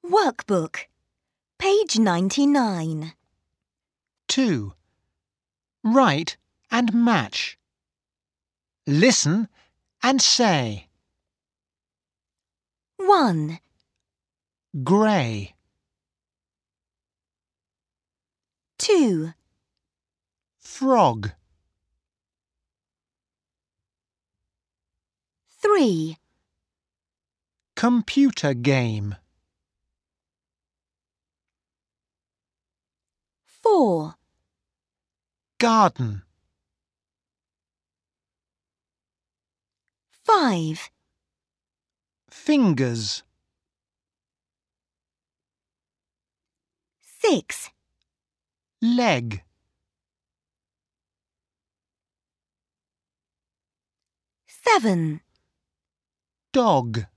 Workbook, page 99. 2. Write and match. Listen and say. 1, Grey, 2, frog, 3, computer game, 4, garden, 5, fingers, 6, leg, 7, dog.